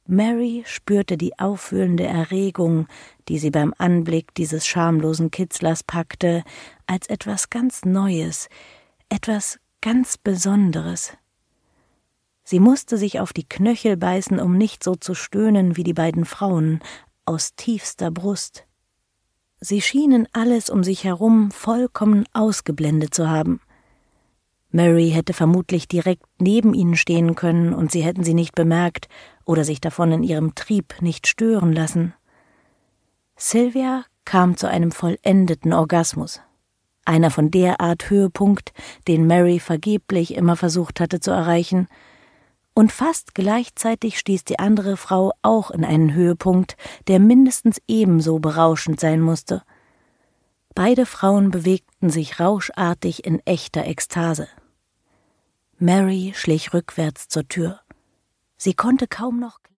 Mary spürte die aufwühlende Erregung, die sie beim Anblick dieses schamlosen Kitzlers packte, als etwas ganz Neues, etwas ganz Besonderes. Sie musste sich auf die Knöchel beißen, um nicht so zu stöhnen wie die beiden Frauen, aus tiefster Brust. Sie schienen alles um sich herum vollkommen ausgeblendet zu haben. Mary hätte vermutlich direkt neben ihnen stehen können und sie hätten sie nicht bemerkt oder sich davon in ihrem Trieb nicht stören lassen. Sylvia kam zu einem vollendeten Orgasmus. Einer von der Art Höhepunkt, den Mary vergeblich immer versucht hatte zu erreichen. Und fast gleichzeitig stieß die andere Frau auch in einen Höhepunkt, der mindestens ebenso berauschend sein musste. Beide Frauen bewegten sich rauschartig in echter Ekstase. Mary schlich rückwärts zur Tür. Sie konnte kaum noch